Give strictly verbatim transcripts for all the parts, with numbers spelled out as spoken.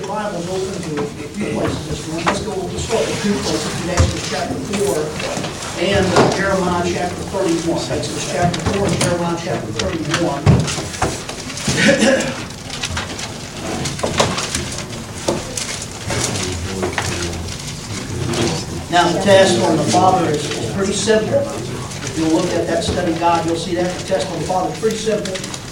your Bibles open to a few places this morning. Let's go, let's start with two places, in Exodus chapter four and uh, Jeremiah chapter thirty-one. Exodus chapter four and Jeremiah chapter thirty-one. Now the test on the Father is, is pretty simple. If you'll look at that study guide, you'll see that the test on the Father is pretty simple.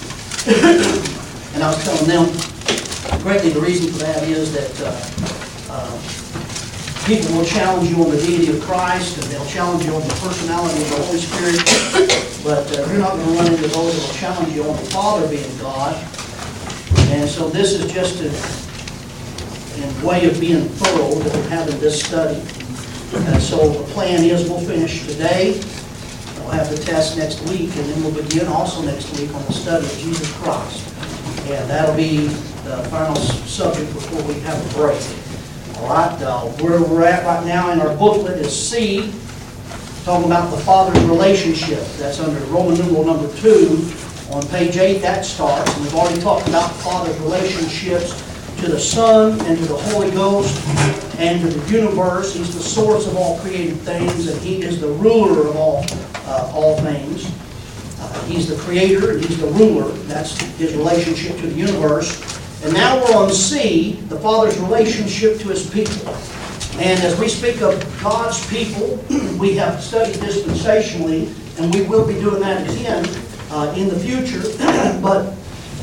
And I was telling them, greatly the reason for that is that uh, uh, people will challenge you on the deity of Christ, and they'll challenge you on the personality of the Holy Spirit, but uh, you're not going to run into those that will challenge you on the Father being God. And so this is just a, a way of being thorough that we're having this study. And so the plan is we'll finish today. We'll have the test next week, and then we'll begin also next week on the study of Jesus Christ. And that'll be the final subject before we have a break. All right, uh, where we're at right now in our booklet is C, talking about the Father's relationship. That's under Roman numeral number two. On page eight, that starts. And we've already talked about the Father's relationships to the Son and to the Holy Ghost and to the universe. He's the source of all created things, and He is the ruler of all, uh, all things. Uh, he's the creator and He's the ruler. That's His relationship to the universe. And now we're on C, the Father's relationship to His people. And as we speak of God's people, we have studied dispensationally, and we will be doing that again uh, in the future. But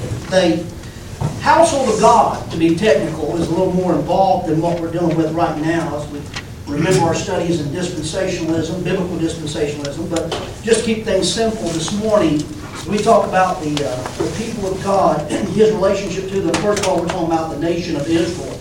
the household of God, to be technical, is a little more involved than what we're dealing with right now as we remember our studies in dispensationalism, biblical dispensationalism. But just keep things simple this morning. We talk about the, uh, the people of God and His relationship to them. First of all, we're talking about the nation of Israel.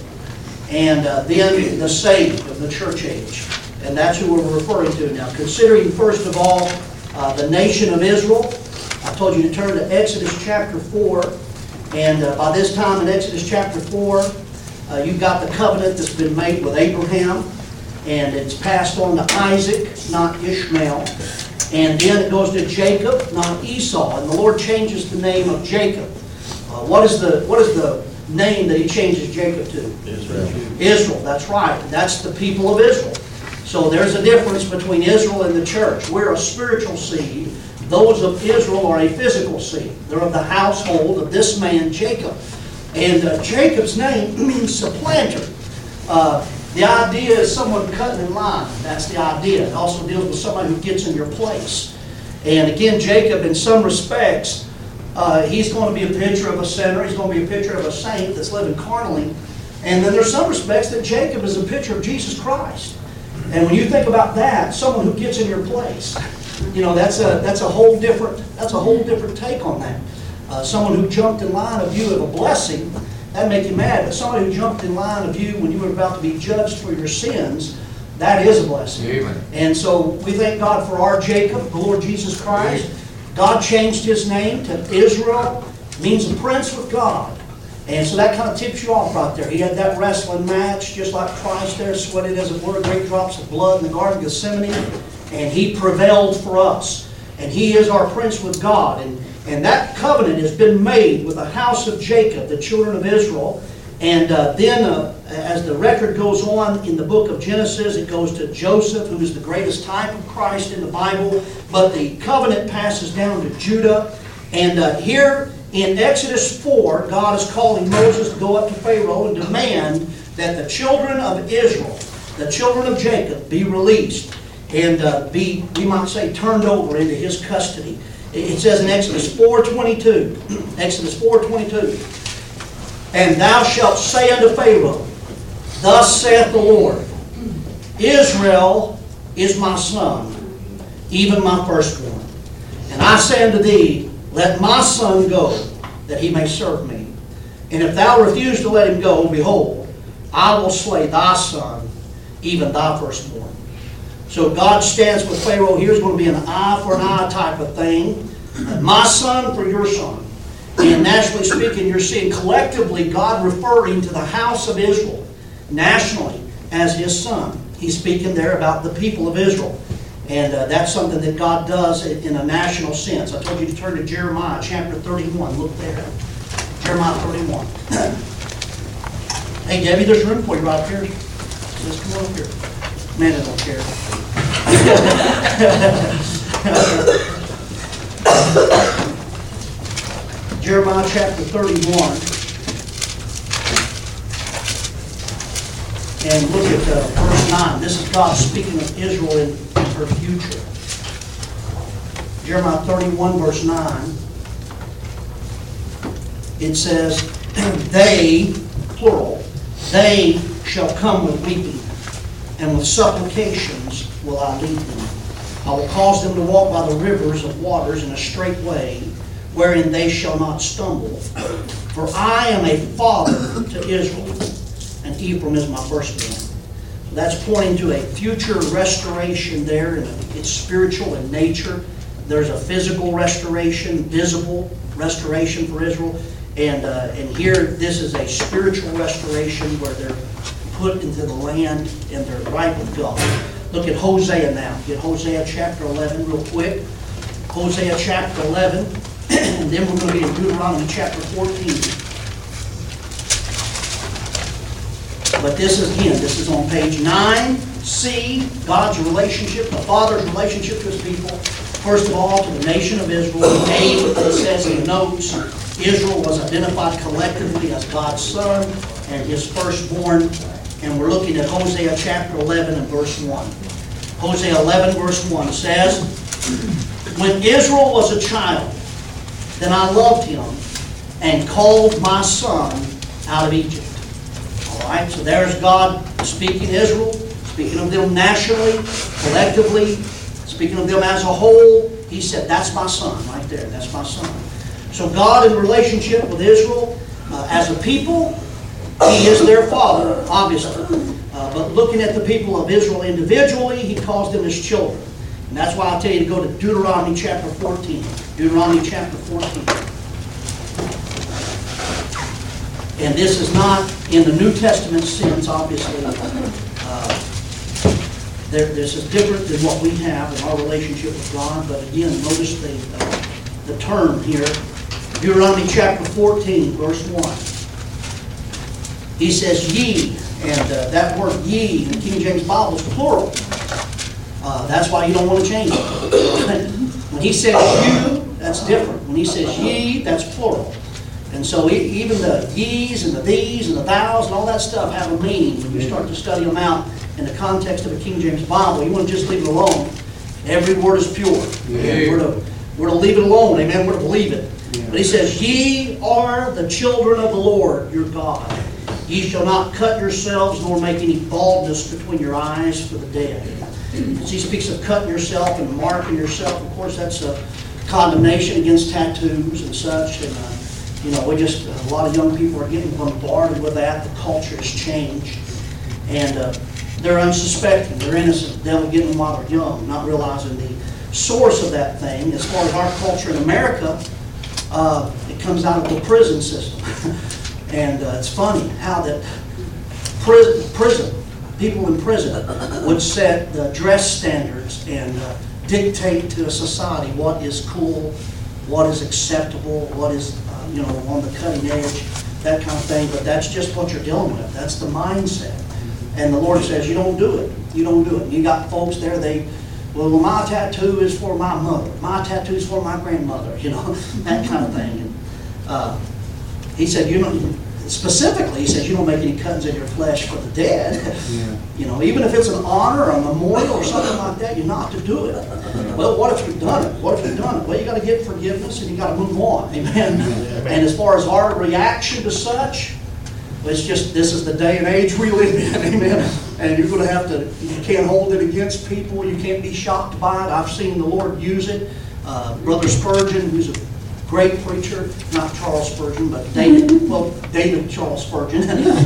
And uh, then the saved of the church age. And that's who we're referring to now. Considering, first of all, uh, the nation of Israel, I told you to turn to Exodus chapter four. And uh, by this time in Exodus chapter four, uh, you've got the covenant that's been made with Abraham. And it's passed on to Isaac, not Ishmael. And then it goes to Jacob, not Esau. And the Lord changes the name of Jacob. Uh, what is the what is the name that He changes Jacob to? Israel. Israel, that's right. That's the people of Israel. So there's a difference between Israel and the church. We're a spiritual seed. Those of Israel are a physical seed. They're of the household of this man, Jacob. And uh, Jacob's name means supplanter. Uh, The idea is someone cutting in line. That's the idea. It also deals with somebody who gets in your place. And again, Jacob, in some respects, uh, he's going to be a picture of a sinner. He's going to be a picture of a saint that's living carnally. And then there's some respects that Jacob is a picture of Jesus Christ. And when you think about that, someone who gets in your place, you know, that's a that's a whole different that's a whole different take on that. Uh, someone who jumped in line of you of a blessing. That'd make you mad. But somebody who jumped in line of you when you were about to be judged for your sins, that is a blessing. Amen. And so we thank God for our Jacob, the Lord Jesus Christ. Amen. God changed his name to Israel. It means a prince with God. And so that kind of tips you off right there. He had that wrestling match, just like Christ there, sweated as it were, great drops of blood in the Garden of Gethsemane. And He prevailed for us. And He is our prince with God. And And that covenant has been made with the house of Jacob, the children of Israel. And uh, then uh, as the record goes on in the book of Genesis, it goes to Joseph, who is the greatest type of Christ in the Bible. But the covenant passes down to Judah. And uh, here in Exodus four, God is calling Moses to go up to Pharaoh and demand that the children of Israel, the children of Jacob, be released and uh, be, we might say, turned over into his custody. It says in Exodus four twenty-two, Exodus four twenty-two, and thou shalt say unto Pharaoh, Thus saith the Lord, Israel is my son, even my firstborn. And I say unto thee, Let my son go, that he may serve me. And if thou refuse to let him go, behold, I will slay thy son, even thy firstborn. So God stands with Pharaoh. Here's going to be an eye for an eye type of thing. My son for your son. And naturally speaking, you're seeing collectively God referring to the house of Israel nationally as His son. He's speaking there about the people of Israel. And uh, that's something that God does in a national sense. I told you to turn to Jeremiah chapter thirty-one. Look there. Jeremiah thirty-one. Hey, Debbie, there's room for you right up here. Just come on up here. Man, I don't care. Jeremiah chapter thirty-one. And look at uh, verse nine. This is God speaking of Israel in, in her future. Jeremiah thirty-one, verse nine. It says, they, plural, they shall come with weeping, and with supplications will I lead them. I will cause them to walk by the rivers of waters in a straight way, wherein they shall not stumble. For I am a father to Israel, and Ephraim is my firstborn. So that's pointing to a future restoration there, and it's spiritual in nature. There's a physical restoration, visible restoration for Israel. And, uh, and here, this is a spiritual restoration where they're put into the land and they're right with God. Look at Hosea now. Get Hosea chapter eleven real quick. Hosea chapter eleven. And then we're going to be in Deuteronomy chapter fourteen. But this is, again, this is on page nine C, God's relationship, the Father's relationship to His people. First of all, to the nation of Israel. A, it says in notes, Israel was identified collectively as God's son and His firstborn. And we're looking at Hosea chapter eleven and verse one. Hosea eleven verse one says, when Israel was a child, then I loved him and called my son out of Egypt. All right, so there's God speaking to Israel, speaking of them nationally, collectively, speaking of them as a whole. He said, that's my son right there. That's my son. So God in relationship with Israel uh, as a people, He is their father, obviously. Uh, but looking at the people of Israel individually, He calls them His children. And that's why I tell you to go to Deuteronomy chapter fourteen. Deuteronomy chapter fourteen. And this is not in the New Testament sense, obviously. Uh, there, this is different than what we have in our relationship with God. But again, notice the, uh, the term here. Deuteronomy chapter fourteen, verse one. He says, ye, and uh, that word ye in the King James Bible is plural. Uh, that's why you don't want to change it. When he says you, that's different. When he says ye, that's plural. And so even the ye's and the these and the thous and all that stuff have a meaning when you start to study them out in the context of a King James Bible. You want to just leave it alone. Every word is pure. Yeah. We're, to, we're to leave it alone. Amen. We're to believe it. Yeah. But he says, ye are the children of the Lord your God. Ye shall not cut yourselves nor make any baldness between your eyes for the dead. As he speaks of cutting yourself and marking yourself, of course that's a condemnation against tattoos and such. And uh, you know, we just a lot of young people are getting bombarded with that. The culture has changed, and uh, they're unsuspecting, they're innocent. The devil getting them while they're young, not realizing the source of that thing. As far as our culture in America, uh, it comes out of the prison system. And uh, it's funny how that prison, prison, people in prison would set the dress standards and uh, dictate to a society what is cool, what is acceptable, what is uh, you know on the cutting edge, that kind of thing. But that's just what you're dealing with. That's the mindset. And the Lord says, you don't do it. You don't do it. You got folks there, they, well, my tattoo is for my mother. My tattoo is for my grandmother, you know, that kind of thing. And, uh, He said, you know, specifically, he says, you don't make any cuttings in your flesh for the dead. Yeah. You know, even if it's an honor or a memorial or something like that, you're not to do it. Well, what if you've done it? What if you've done it? Well, you got to get forgiveness and you got to move on. Amen. Amen. And as far as our reaction to such, it's just, this is the day and age we live in. Amen. And you're going to have to, you can't hold it against people. You can't be shocked by it. I've seen the Lord use it. Uh, Brother Spurgeon, who's a great preacher, not Charles Spurgeon, but David, well, David Charles Spurgeon,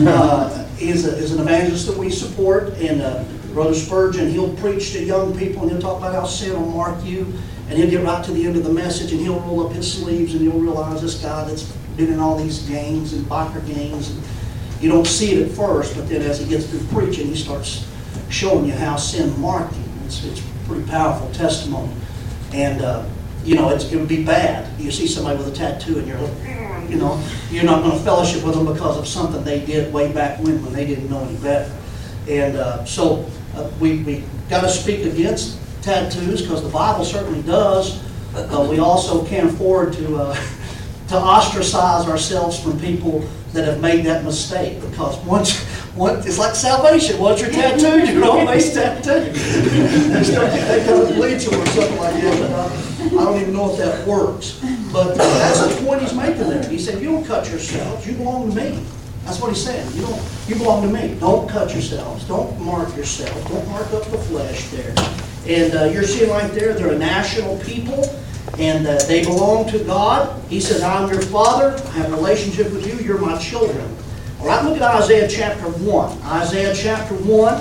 uh, is, a, is an evangelist that we support. And uh, Brother Spurgeon, he'll preach to young people and he'll talk about how sin will mark you. And he'll get right to the end of the message and he'll roll up his sleeves and you'll realize this guy that's been in all these gangs and biker gangs. And you don't see it at first, but then as he gets through preaching, he starts showing you how sin marked him. It's, it's a pretty powerful testimony. And, uh, you know, it's, it would be bad. You see somebody with a tattoo and you're like, You know, you're not going to fellowship with them because of something they did way back when, when they didn't know any better. And uh, so uh, we, we got to speak against tattoos, because the Bible certainly does. But we also can't afford to uh, to ostracize ourselves from people that have made that mistake. Because once, once it's like salvation. Once you're tattooed, you're always tattooed. They start to take out the bleach or something like that. But I, I don't even know if that works. But uh, that's the point he's making there. He said, "You don't cut yourselves. You belong to me." That's what he's saying. You don't. You belong to me. Don't cut yourselves. Don't mark yourselves. Don't mark up the flesh there. And uh, you're seeing right there, they're a national people, and uh, they belong to God. He says, "I'm your father. I have a relationship with you. You're my children." All right, look at Isaiah chapter one. Isaiah chapter one.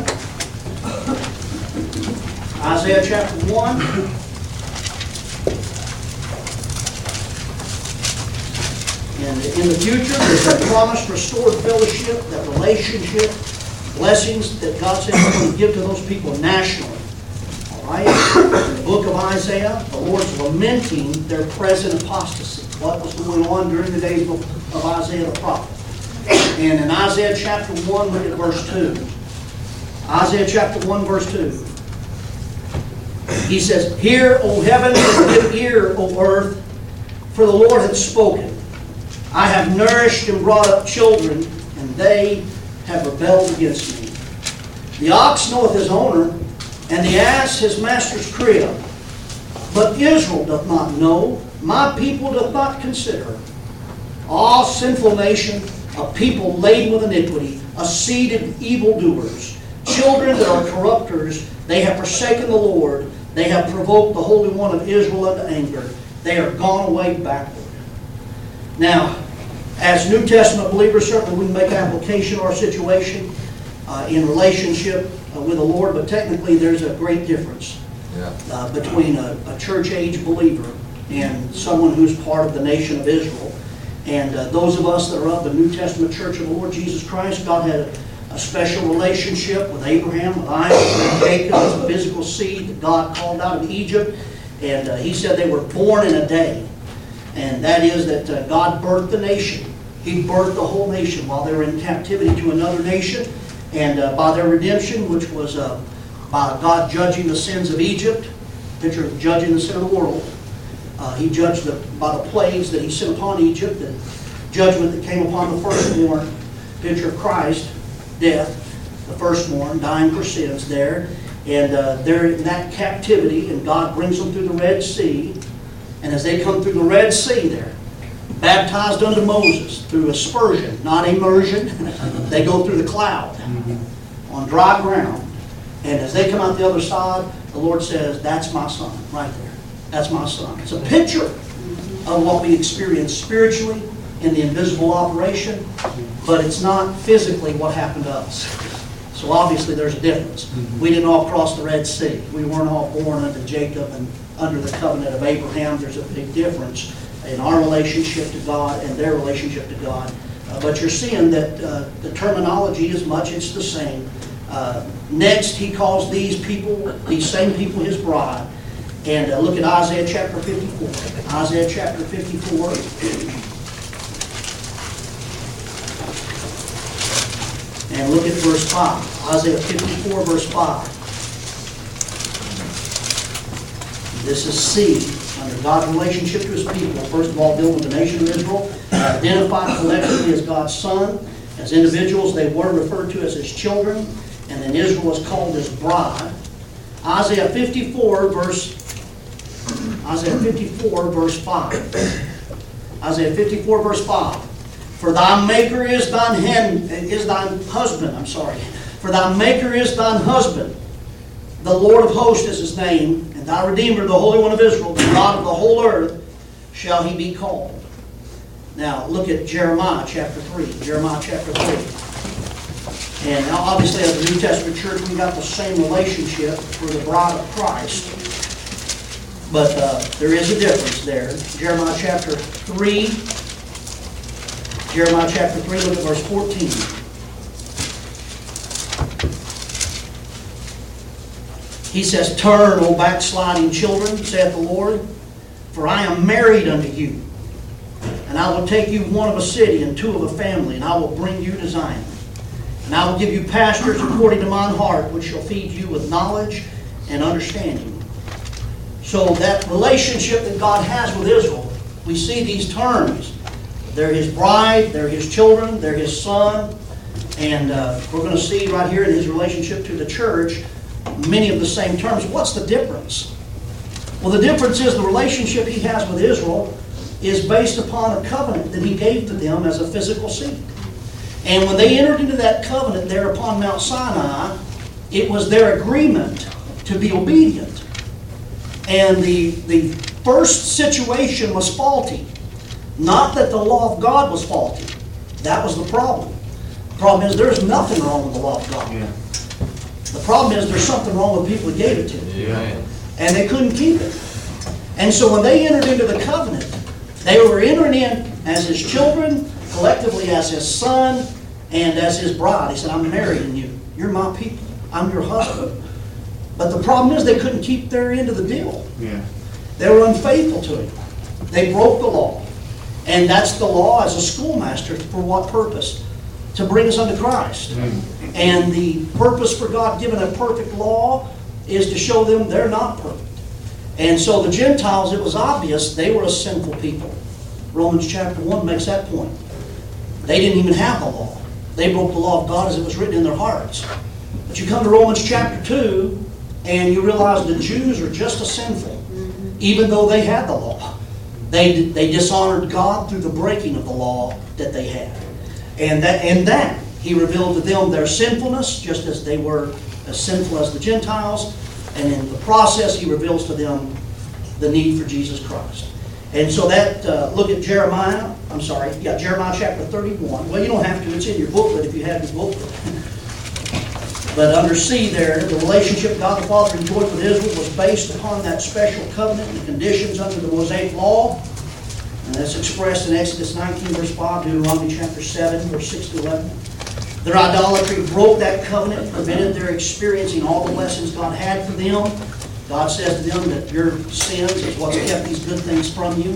Isaiah chapter one. And in the future, there's a promised restored fellowship, that relationship, blessings that God said He's going to give to those people nationally. All right? In the book of Isaiah, the Lord's lamenting their present apostasy. What was going on during the days of, of Isaiah the prophet. And in Isaiah chapter one, look at verse two. Isaiah chapter one, verse two. He says, "Hear, O heaven, and give ear, O earth, for the Lord hath spoken. I have nourished and brought up children, and they have rebelled against me. The ox knoweth his owner, and the ass his master's crib. But Israel doth not know, my people doth not consider. All sinful nation, a people laden with iniquity, a seed of evildoers, children that are corrupters, they have forsaken the Lord, they have provoked the Holy One of Israel unto anger, they are gone away backward." Now, as New Testament believers, certainly we can make application of our situation uh, in relationship uh, with the Lord, but technically there's a great difference yeah. uh, between a, a church-age believer and someone who's part of the nation of Israel. And uh, those of us that are of the New Testament Church of the Lord Jesus Christ, God had a, a special relationship with Abraham, with Isaac, with Jacob, as a physical seed that God called out of Egypt. And uh, He said they were born in a day. And that is that uh, God birthed the nation. He birthed the whole nation while they were in captivity to another nation. And uh, by their redemption, which was uh, by God judging the sins of Egypt, picture of judging the sin of the world. Uh, he judged the, by the plagues that He sent upon Egypt, the judgment that came upon the firstborn, picture of Christ, death, the firstborn, dying for sins there. And uh, they're in that captivity, and God brings them through the Red Sea. And as they come through the Red Sea there, baptized unto Moses through aspersion, not immersion, they go through the cloud on dry ground. And as they come out the other side, the Lord says, "That's my son," right there. That's my son. It's a picture of what we experience spiritually in the invisible operation, but it's not physically what happened to us. So obviously there's a difference. We didn't all cross the Red Sea. We weren't all born unto Jacob and under the covenant of Abraham. There's a big difference in our relationship to God and their relationship to God. Uh, but you're seeing that uh, the terminology is much, it's the same. Uh, next, He calls these people, these same people, His bride. And uh, look at Isaiah chapter fifty-four. Isaiah chapter fifty-four. And look at verse five. Isaiah fifty-four, verse five. This is seed under God's relationship to His people. First of all, dealing with the nation of Israel, identified collectively as God's son. As individuals, they were referred to as His children, and then Israel was called His bride. Isaiah fifty-four, verse Isaiah fifty-four, verse five. Isaiah fifty-four, verse five. For thy maker is thine hand, is thine husband. I'm sorry. For thy maker is thine husband. The Lord of hosts is His name, and thy Redeemer, the Holy One of Israel, the God of the whole earth, shall He be called. Now look at Jeremiah chapter three. Jeremiah chapter three. And now obviously as a New Testament church, we've got the same relationship for the bride of Christ. But uh, there is a difference there. Jeremiah chapter three. Jeremiah chapter three, look at verse fourteen. He says, "Turn, O backsliding children, saith the Lord, for I am married unto you, And I will take you one of a city and two of a family, and I will bring you to Zion. And I will give you pastors according to mine heart, which shall feed you with knowledge and understanding. So that relationship that God has with Israel, we see these terms. They're His bride, they're His children, they're His son. And uh, we're going to see right here in His relationship to the church many of the same terms. What's the difference? Well, the difference is the relationship He has with Israel is based upon a covenant that He gave to them as a physical seed. And when they entered into that covenant there upon Mount Sinai, it was their agreement to be obedient. And the, the first situation was faulty. Not that the law of God was faulty. That was the problem. The problem is there's nothing wrong with the law of God. Yeah. The problem is there's something wrong with the people He gave it to. Yeah. And they couldn't keep it. And so when they entered into the covenant, they were entering in as His children, collectively as His son, and as His bride. He said, I'm marrying you. You're my people. I'm your husband. But the problem is they couldn't keep their end of the deal. Yeah. They were unfaithful to Him. They broke the law. And that's the law as a schoolmaster. For what purpose? To bring us unto Christ. Mm. And the purpose for God giving a perfect law is to show them they're not perfect. And so the Gentiles, it was obvious they were a sinful people. Romans chapter one makes that point. They didn't even have the law. They broke the law of God as it was written in their hearts. But you come to Romans chapter two, and you realize the Jews are just as sinful, even though they had the law. They, they dishonored God through the breaking of the law that they had. And that, and that, He revealed to them their sinfulness, just as they were as sinful as the Gentiles. And in the process, He reveals to them the need for Jesus Christ. And so that, uh, look at Jeremiah, I'm sorry, yeah, Jeremiah chapter thirty-one. Well, you don't have to, it's in your booklet if you have your booklet. But under C there, the relationship God the Father enjoyed with Israel was based upon that special covenant and the conditions under the Mosaic law. And that's expressed in Exodus nineteen, verse five, Deuteronomy chapter seven, verse six to eleven. Their idolatry broke that covenant, prevented their experiencing all the blessings God had for them. God says to them that your sins is what's kept these good things from you.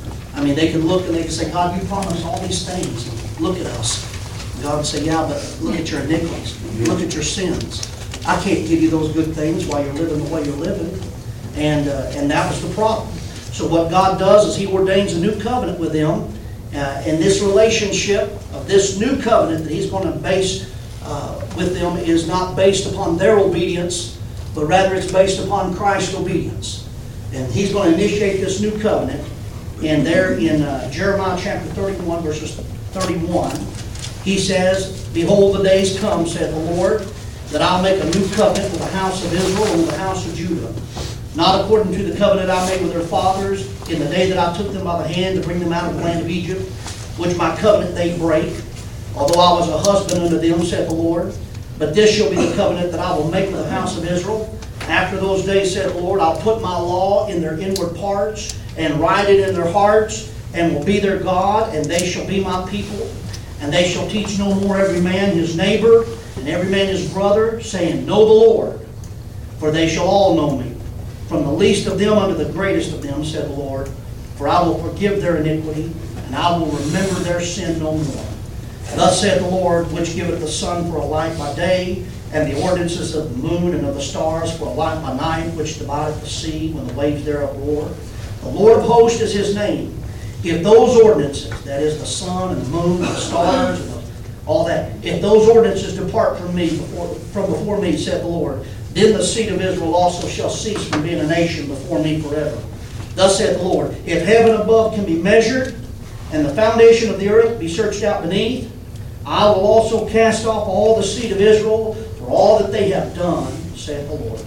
I mean, they can look and they can say, God, you promised all these things. Look at us. God would say, yeah, but look at your iniquities. Look at your sins. I can't give you those good things while you're living the way you're living. And, uh, and that was the problem. So what God does is He ordains a new covenant with them. Uh, and this relationship of this new covenant that He's going to base uh, with them is not based upon their obedience, but rather it's based upon Christ's obedience. And He's going to initiate this new covenant. And there in uh, Jeremiah chapter thirty-one, verses thirty-one, He says, Behold, the days come, said the Lord, that I'll make a new covenant with the house of Israel and with the house of Judah. Not according to the covenant I made with their fathers in the day that I took them by the hand to bring them out of the land of Egypt, which my covenant they break, although I was a husband unto them, said the Lord. But this shall be the covenant that I will make with the house of Israel. After those days, said the Lord, I'll put my law in their inward parts and write it in their hearts, and will be their God, and they shall be my people. And they shall teach no more every man his neighbor, and every man his brother, saying, Know the Lord, for they shall all know me, from the least of them unto the greatest of them, said the Lord. For I will forgive their iniquity, and I will remember their sin no more. Thus saith the Lord, which giveth the sun for a light by day, and the ordinances of the moon and of the stars for a light by night, which divideth the sea when the waves thereof roar. The Lord of hosts is His name. If those ordinances, that is the sun and the moon and the stars and the, all that, if those ordinances depart from me before, from before me, said the Lord, then the seed of Israel also shall cease from being a nation before me forever. Thus saith the Lord, if heaven above can be measured, and the foundation of the earth be searched out beneath, I will also cast off all the seed of Israel for all that they have done, saith the Lord.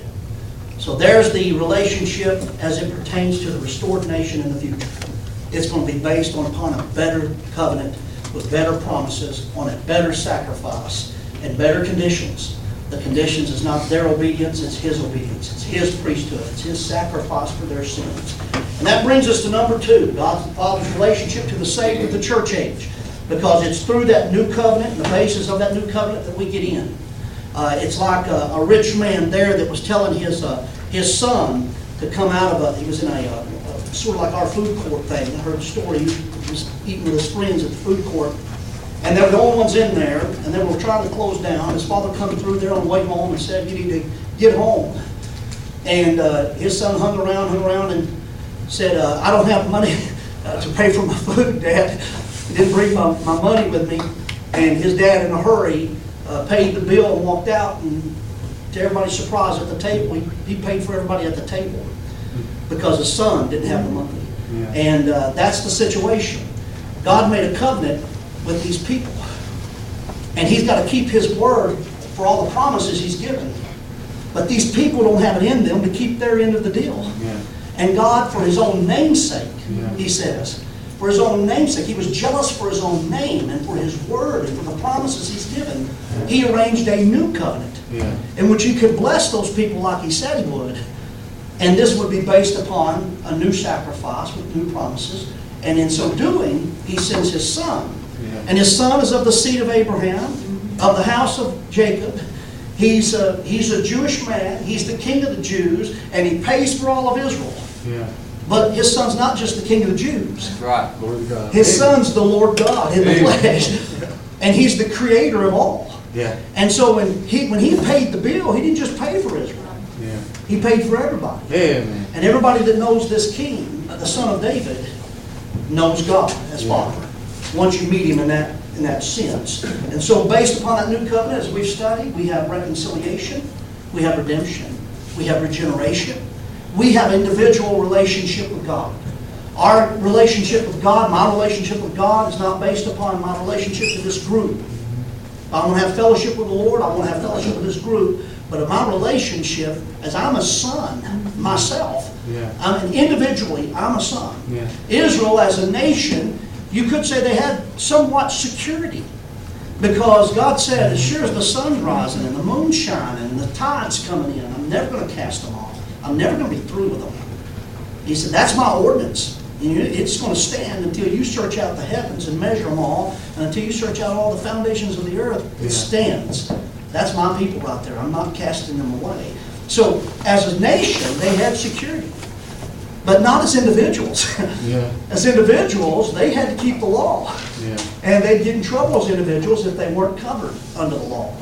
So there's the relationship as it pertains to the restored nation in the future. It's going to be based on upon a better covenant with better promises, on a better sacrifice, and better conditions. The conditions is not their obedience, it's His obedience. It's His priesthood. It's His sacrifice for their sins. And that brings us to number two, God the Father's relationship to the saved of the church age. Because it's through that new covenant, and the basis of that new covenant, that we get in. Uh, it's like a, a rich man there that was telling his uh, his son to come out of a, he was in a, uh, sort of like our food court thing. I heard the story was eating with his friends at the food court. And they were the only ones in there, and they were trying to close down. His father come through there on the way home and said, you need to get home. And uh, his son hung around, hung around, and said, uh, I don't have money uh, to pay for my food, Dad. He didn't bring my, my money with me. And his dad, in a hurry, uh, paid the bill and walked out. And to everybody's surprise at the table, he, he paid for everybody at the table because his son didn't have the money. Yeah. And uh, that's the situation. God made a covenant with these people. And he's got to keep his word for all the promises he's given. But these people don't have it in them to keep their end of the deal. Yeah. And God, for his own name's sake, yeah. he says, for his own name's sake, he was jealous for his own name and for his word and for the promises he's given. Yeah. He arranged a new covenant yeah. in which he could bless those people like he said he would. And this would be based upon a new sacrifice with new promises. And in so doing, he sends his son. Yeah. And his son is of the seed of Abraham, of the house of Jacob. He's a, he's a Jewish man. He's the king of the Jews. And he pays for all of Israel. Yeah. But his son's not just the king of the Jews. That's right. Lord God. His son's the Lord God in the flesh. And he's the creator of all. Yeah. And so when he, when he paid the bill, he didn't just pay for Israel. Yeah. He paid for everybody. Yeah, man. And everybody that knows this king, the son of David, knows God as yeah. Father. Once you meet him in that in that sense. And so based upon that new covenant, as we've studied, we have reconciliation, we have redemption, we have regeneration, we have individual relationship with God. Our relationship with God, my relationship with God, is not based upon my relationship with this group. If I want to have fellowship with the Lord, I want to have fellowship with this group. But in my relationship, as I'm a son myself, yeah. I'm individually, I'm a son. Yeah. Israel as a nation, you could say they had somewhat security. Because God said, as sure as the sun's rising and the moon's shining and the tide's coming in, I'm never going to cast them off. I'm never going to be through with them. He said, that's my ordinance. It's going to stand until you search out the heavens and measure them all, and until you search out all the foundations of the earth, it yeah. stands. That's my people right there. I'm not casting them away. So, as a nation, they had security. But not as individuals. Yeah. As individuals, they had to keep the law. Yeah. And they'd get in trouble as individuals if they weren't covered under the law.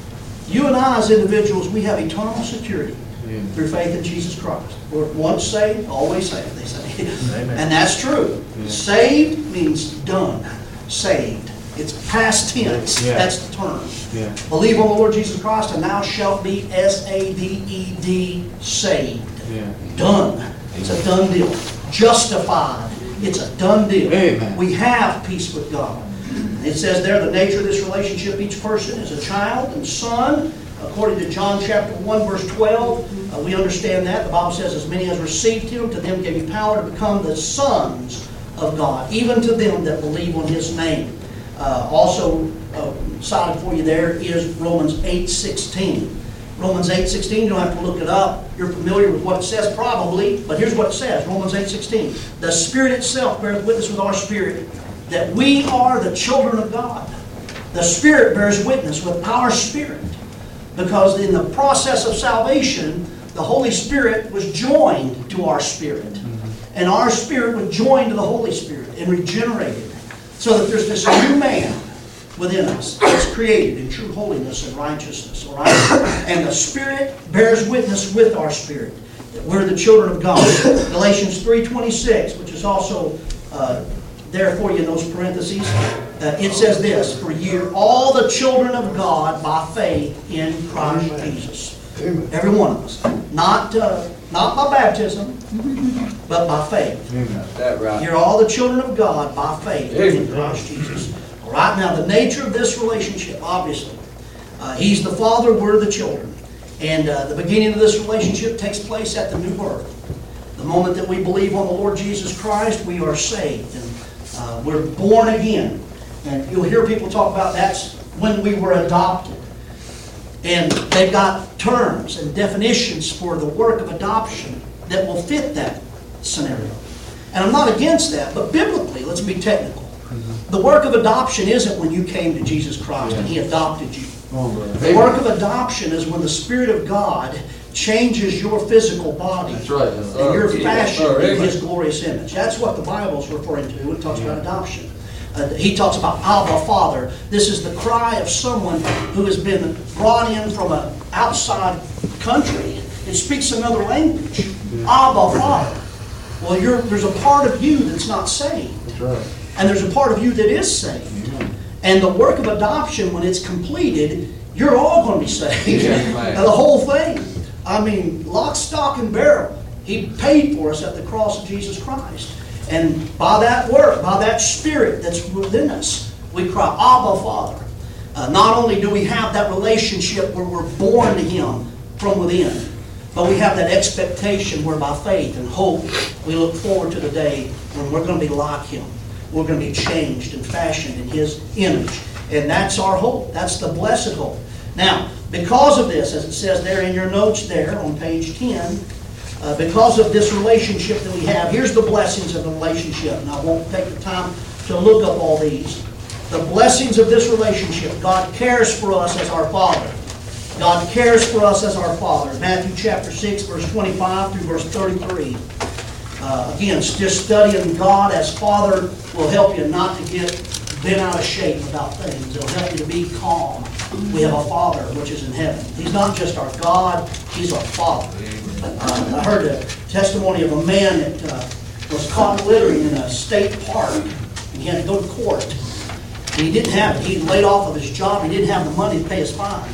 You and I as individuals, we have eternal security yeah. through faith in Jesus Christ. We're once saved, always saved, they say. Amen. And that's true. Yeah. Saved means done. Saved. It's past tense. Yeah. That's the term. Yeah. Believe on the Lord Jesus Christ and thou shalt be S A D E D saved. Yeah. Done. It's a done deal. Justified. It's a done deal. Amen. We have peace with God. It says there the nature of this relationship, each person is a child and son. According to John chapter one, verse twelve, uh, we understand that. The Bible says, as many as received him, to them gave he power to become the sons of God, even to them that believe on his name. Uh, also uh, cited for you there is Romans eight sixteen. Romans eight sixteen, you don't have to look it up. You're familiar with what it says probably, but here's what it says, Romans eight sixteen. The Spirit itself beareth witness with our spirit that we are the children of God. The Spirit bears witness with our spirit. Because in the process of salvation, the Holy Spirit was joined to our spirit. Mm-hmm. And our spirit was joined to the Holy Spirit and regenerated. So that there's this new man within us that's created in true holiness and righteousness. All right? And the Spirit bears witness with our spirit that we're the children of God. Galatians three twenty-six, which is also uh, there for you in those parentheses. Uh, it says this, for ye are all the children of God by faith in Christ Amen. Jesus. Amen. Every one of us. Not, uh, not by baptism, but by faith. Amen. That right. You're all the children of God by faith Amen. In Christ Jesus. All right, now the nature of this relationship, obviously. Uh, he's the Father, we're the children. And uh, the beginning of this relationship takes place at the new birth. The moment that we believe on the Lord Jesus Christ, we are saved. And uh, we're born again. And you'll hear people talk about that's when we were adopted. And they've got terms and definitions for the work of adoption that will fit that scenario. And I'm not against that, but biblically, let's be technical. Mm-hmm. The work of adoption isn't when you came to Jesus Christ yeah. and He adopted you. Oh, the work of adoption is when the Spirit of God changes your physical body. That's right. Yes, And sir. you're Yes, fashioned sir. in Amen. His glorious image. That's what the Bible's referring to when it talks about adoption. Uh, he talks about Abba, Father. This is the cry of someone who has been brought in from an outside country and speaks another language. Abba, Father. Well, you're, there's a part of you that's not saved. That's right. And there's a part of you that is saved. And the work of adoption, when it's completed, you're all going to be saved. Yeah, And the whole thing. I mean, lock, stock, and barrel. He paid for us at the cross of Jesus Christ. And by that work, by that Spirit that's within us, we cry, Abba, Father. Uh, not only do we have that relationship where we're born to Him from within, but we have that expectation where by faith and hope we look forward to the day when we're going to be like Him. We're going to be changed and fashioned in His image. And that's our hope. That's the blessed hope. Now, because of this, as it says there in your notes there on page ten, uh, because of this relationship that we have, here's the blessings of the relationship. And I won't take the time to look up all these. The blessings of this relationship. God cares for us as our Father. God cares for us as our Father. Matthew chapter six, verse twenty-five through verse thirty-three. Uh, again, just studying God as Father will help you not to get bent out of shape about things. It'll help you to be calm. We have a Father which is in heaven. He's not just our God, He's our Father. Uh, I heard a testimony of a man that uh, was caught littering in a state park, and he had to go to court. And he didn't have it. He laid off of his job. He didn't have the money to pay his fine.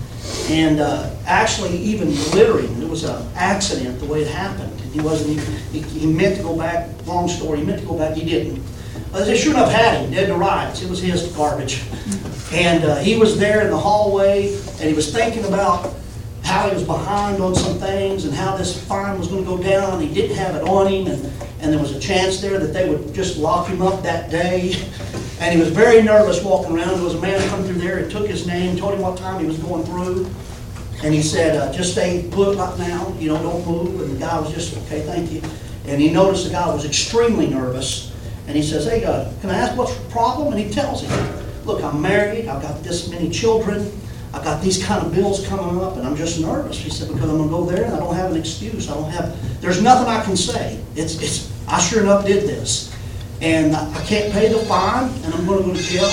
And uh, actually, even littering, it was an accident the way it happened. He wasn't. He, he meant to go back. Long story. He meant to go back. He didn't. Uh, they sure enough had him dead to rights. It was his garbage. And uh, he was there in the hallway, and he was thinking about how he was behind on some things and how this fine was going to go down. He didn't have it on him, and, and there was a chance there that they would just lock him up that day. And he was very nervous walking around. There was a man come through there and took his name, told him what time he was going through. And he said, uh, just stay put right now, you know, don't move. And the guy was just, okay, thank you. And he noticed the guy was extremely nervous. And he says, hey, uh, can I ask what's the problem? And he tells him, look, I'm married, I've got this many children, I've got these kind of bills coming up, and I'm just nervous. He said, because I'm going to go there and I don't have an excuse. I don't have, there's nothing I can say. It's, it's, I sure enough did this. And I can't pay the fine, and I'm going to go to jail.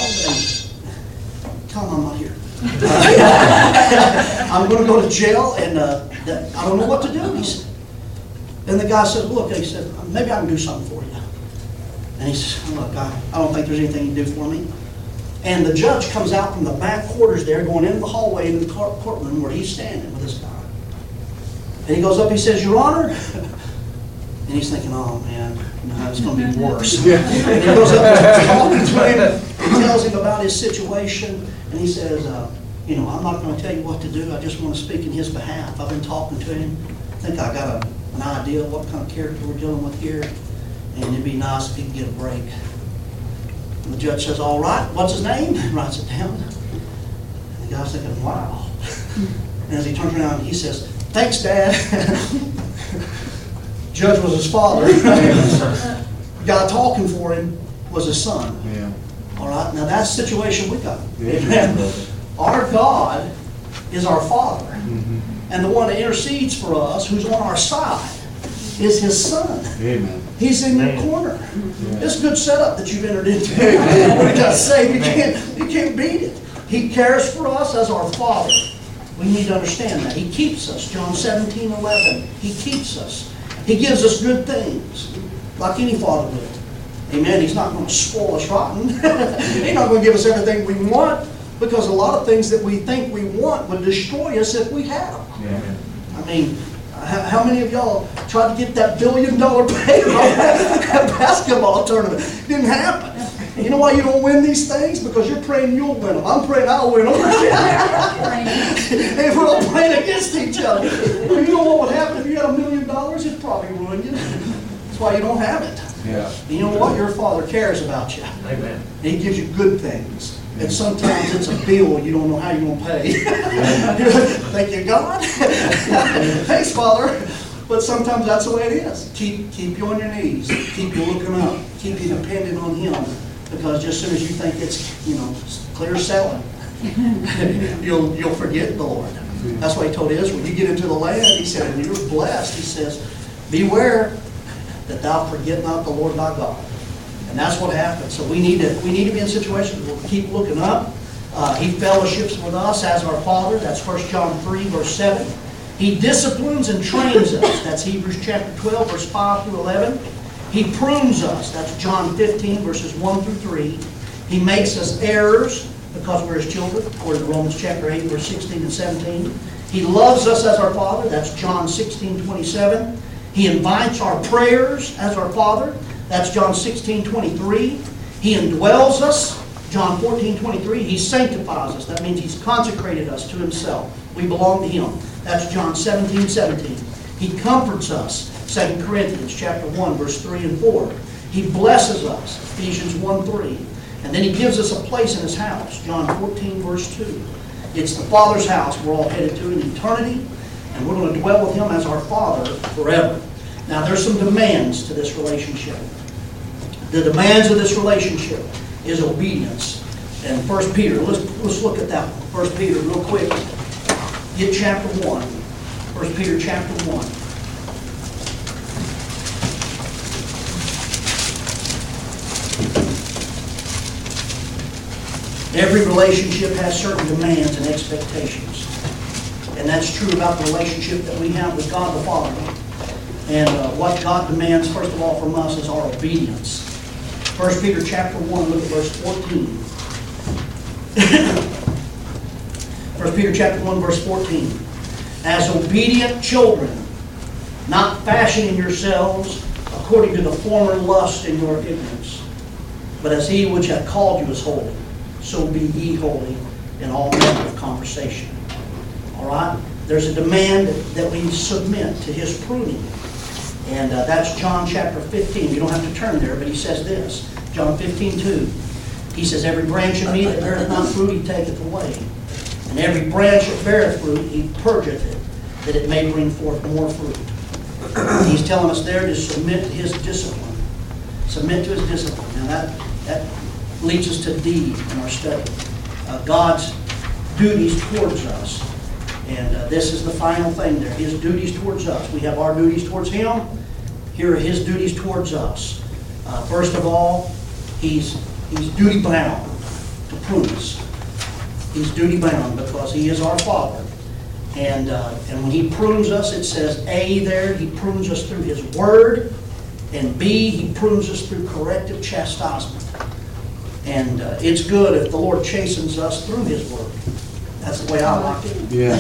And tell him I'm not here. I'm going to go to jail, and uh, that, I don't know what to do. He said. Then the guy said, look, he said, maybe I can do something for you. And he said, look, I, I don't think there's anything you can do for me. And the judge comes out from the back quarters there, going into the hallway into the court, courtroom where he's standing with this guy. And he goes up, he says, Your Honor. And he's thinking, oh man, no, it's going to be worse. And he goes up and talking to him, and tells him about his situation. And he says, uh, you know, I'm not going to tell you what to do. I just want to speak in his behalf. I've been talking to him. I think I got a, an idea of what kind of character we're dealing with here. And it'd be nice if he could get a break. And the judge says, all right, what's his name? And writes it down. And the guy's thinking, wow. And as he turns around, he says, thanks, Dad. Judge was his father. The guy talking for him was his son. Yeah. All right, now that's the situation we got. Yeah. Our God is our Father. Mm-hmm. And the one that intercedes for us, who's on our side, is His Son. Amen. He's in your corner. It's a good setup that you've entered into. When He got saved, you can't, you can't beat it. He cares for us as our Father. We need to understand that. He keeps us. John seventeen eleven. He keeps us. He gives us good things, like any father would. Amen. He's not going to spoil us rotten. He's not going to give us everything we want, because a lot of things that we think we want would destroy us if we had them. Yeah. I mean, how, how many of y'all tried to get that billion dollar payoff at a basketball tournament? It didn't happen. You know why you don't win these things? Because you're praying you'll win them. I'm praying I'll win them. And we're all playing against each other. You know what would happen if you had a million dollars? It'd probably ruin you. That's why you don't have it. Yeah. You know what? Your Father cares about you. Amen. And He gives you good things. And sometimes it's a bill you don't know how you're going to pay. Thank you, God. Thanks, Father. But sometimes that's the way it is. Keep, keep you on your knees. Keep you looking up. Keep you dependent on Him. Because just as soon as you think it's, you know, clear sailing, you'll, you'll forget the Lord. That's why he told Israel, when you get into the land, he said, and you're blessed, he says, beware that thou forget not the Lord thy God. And that's what happens. So we need to we need to be in situations where we keep looking up. Uh, he fellowships with us as our Father. That's First John three, verse seven. He disciplines and trains us. That's Hebrews chapter twelve, verse five through eleven. He prunes us. That's John fifteen, verses one through three. He makes us heirs because we're His children, according to Romans chapter eight, verse sixteen and seventeen. He loves us as our Father. That's John sixteen, twenty-seven. He invites our prayers as our Father. That's John sixteen, twenty-three. He indwells us. John fourteen, twenty-three. He sanctifies us. That means He's consecrated us to Himself. We belong to Him. That's John seventeen, seventeen. He comforts us. Second Corinthians chapter one, verse three and four. He blesses us. Ephesians one, three. And then He gives us a place in His house. John fourteen, verse two. It's the Father's house we're all headed to in eternity. And we're going to dwell with Him as our Father forever. Now, there's some demands to this relationship. The demands of this relationship is obedience. And First Peter, let's, let's look at that one. First Peter, real quick. Get chapter one. First Peter chapter one. Every relationship has certain demands and expectations. And that's true about the relationship that we have with God the Father. And uh, what God demands, first of all, from us is our obedience. First Peter chapter one, look at verse fourteen. First Peter chapter one, verse fourteen. As obedient children, not fashioning yourselves according to the former lust in your ignorance, but as He which hath called you is holy, so be ye holy in all manner of conversation. All right? There's a demand that we submit to His pruning. And uh, that's John chapter fifteen. You don't have to turn there, but He says this. John fifteen, two. He says, every branch in me that beareth not fruit, He taketh away. And every branch that beareth fruit, He purgeth it, that it may bring forth more fruit. He's telling us there to submit to His discipline. Submit to His discipline. Now that, that leads us to D in our study. Uh, God's duties towards us. And uh, this is the final thing there. His duties towards us. We have our duties towards Him. Here are His duties towards us. Uh, first of all, He's, he's duty bound to prune us. He's duty bound because He is our Father. And, uh, and when He prunes us, it says A there, He prunes us through His Word. And B, He prunes us through corrective chastisement. And uh, it's good if the Lord chastens us through His Word. That's the way I like it. Yeah.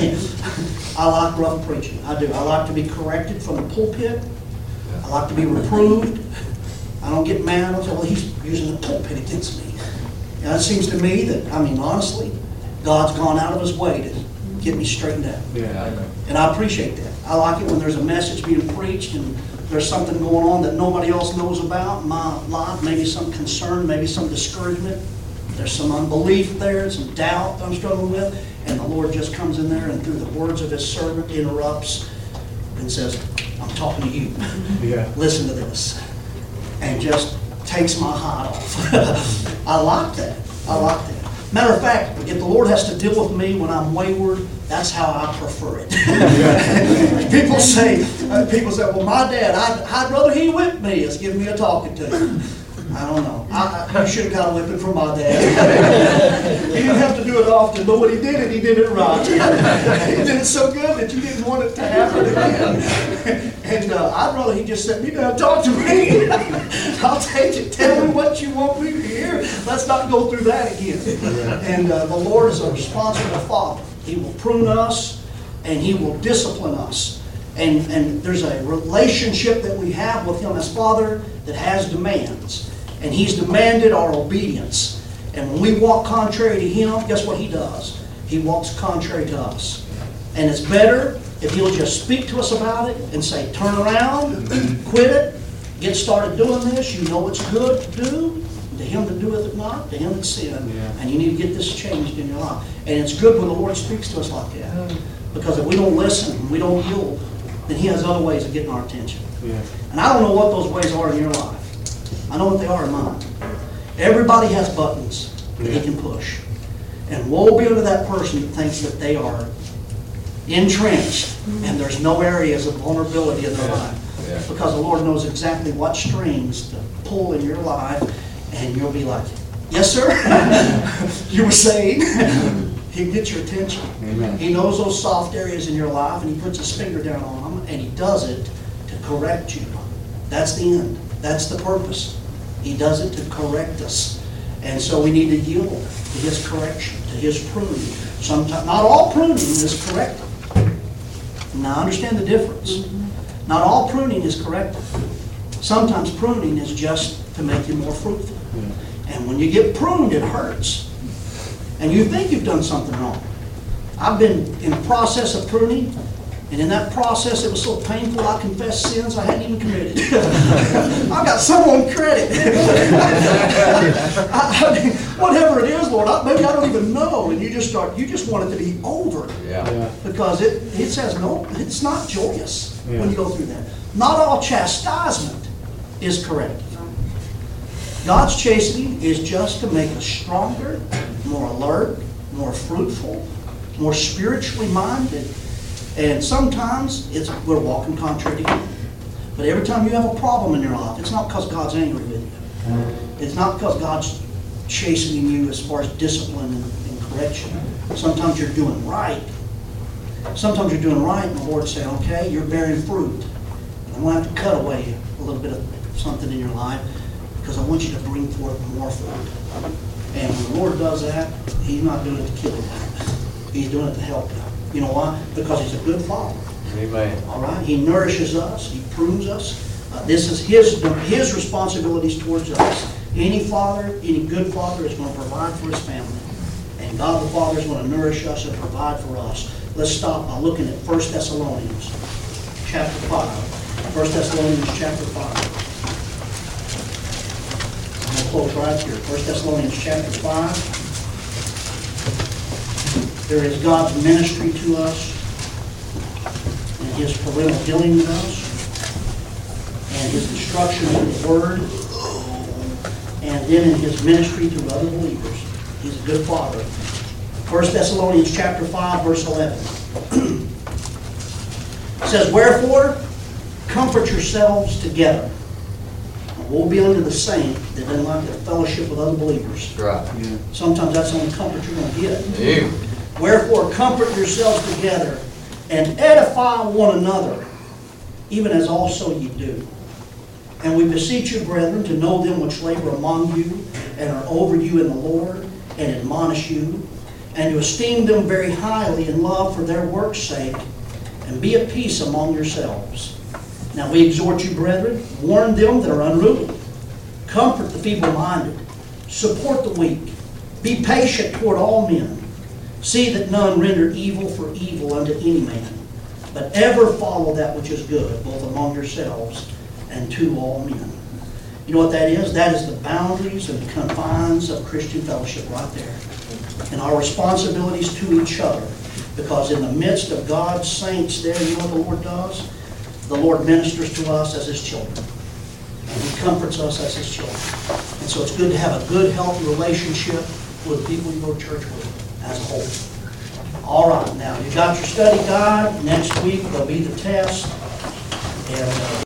I like rough preaching. I do. I like to be corrected from the pulpit. I like to be reproved. I don't get mad. I say, well, he's using the pulpit against me. And it seems to me that, I mean, honestly, God's gone out of His way to get me straightened out. Yeah, I know. And I appreciate that. I like it when there's a message being preached and there's something going on that nobody else knows about in my life, maybe some concern, maybe some discouragement. There's some unbelief there, some doubt that I'm struggling with, and the Lord just comes in there and through the words of His servant interrupts and says, I'm talking to you. Yeah. Listen to this. And just takes my heart off. I like that. I like that. Matter of fact, if the Lord has to deal with me when I'm wayward, that's how I prefer it. people say, uh, people say, well, my dad, I'd, I'd rather he whipped me as giving me a talking to. I don't know. I, I, you should have got a whipping from my dad. He didn't have to do it often, but when he did it, he did it right. He did it so good that you didn't want it to happen again. And uh, I'd rather he just sit me down and talk to me. I'll take it. Tell me what you want me to hear. Let's not go through that again. And uh, the Lord is a responsible Father. He will prune us and He will discipline us. And, and there's a relationship that we have with Him as Father that has demands. And He's demanded our obedience. And when we walk contrary to Him, guess what He does? He walks contrary to us. And it's better if He'll just speak to us about it and say, turn around, quit it, get started doing this. You know it's good to do. To him that doeth it not, to him that sinned. Yeah. And you need to get this changed in your life. And it's good when the Lord speaks to us like that. Because if we don't listen, we don't yield, then He has other ways of getting our attention. Yeah. And I don't know what those ways are in your life. I know what they are in mine. Everybody has buttons that Yeah. he can push. And woe be unto that person that thinks that they are entrenched, and there's no areas of vulnerability in their Yeah. life. Yeah. Because the Lord knows exactly what strings to pull in your life, and you'll be like, yes, sir? You were saying? He gets your attention. Amen. He knows those soft areas in your life, and He puts His finger down on them, and He does it to correct you. That's the end. That's the purpose. He does it to correct us. And so we need to yield to His correction, to His pruning. Sometimes, not all pruning is corrective. Now, understand the difference. Not all pruning is corrective. Sometimes pruning is just to make you more fruitful. And when you get pruned, it hurts. And you think you've done something wrong. I've been in the process of pruning, and in that process it was so painful I confessed sins I hadn't even committed. I got someone credit. I, I mean, whatever it is, Lord, I, maybe I don't even know. And you just start, you just want it to be over. Yeah. Yeah. Because it, it says, no, it's not joyous Yeah. when you go through that. Not all chastisement is corrective. God's chastening is just to make us stronger, more alert, more fruitful, more spiritually minded. And sometimes it's we're walking contrary to Him. But every time you have a problem in your life, it's not because God's angry with you. It's not because God's chastening you as far as discipline and, and correction. Sometimes you're doing right. Sometimes you're doing right, and the Lord say, okay, you're bearing fruit. I'm going to have to cut away a little bit of something in your life because I want you to bring forth more fruit. And when the Lord does that, He's not doing it to kill you. He's doing it to help you. You know why? Because He's a good Father. Amen. All right? He nourishes us. He prunes us. Uh, this is His, His responsibilities towards us. Any father, any good father is going to provide for his family. And God the Father is going to nourish us and provide for us. Let's stop by looking at First Thessalonians chapter five. First Thessalonians chapter five. I'm going to close right here. First Thessalonians chapter five. There is God's ministry to us and His parental dealing with us and His instruction in the Word and then in His ministry to other believers. He's a good Father. First Thessalonians chapter five, verse eleven. It says, wherefore, comfort yourselves together. And we'll be under the saint that doesn't like to fellowship with other believers. Right. Yeah. Sometimes that's the only comfort you're going to get. You. Wherefore, comfort yourselves together and edify one another, even as also ye do. And we beseech you, brethren, to know them which labor among you and are over you in the Lord and admonish you, and to esteem them very highly in love for their work's sake, and be at peace among yourselves. Now we exhort you, brethren, warn them that are unruly, comfort the feeble-minded, support the weak, be patient toward all men. See that none render evil for evil unto any man, but ever follow that which is good, both among yourselves and to all men. You know what that is? That is the boundaries and the confines of Christian fellowship right there. And our responsibilities to each other. Because in the midst of God's saints there, you know what the Lord does? The Lord ministers to us as His children. And He comforts us as His children. And so it's good to have a good, healthy relationship with the people you go to church with as a whole. All right, now you got your study guide. Next week there'll be the test. And uh,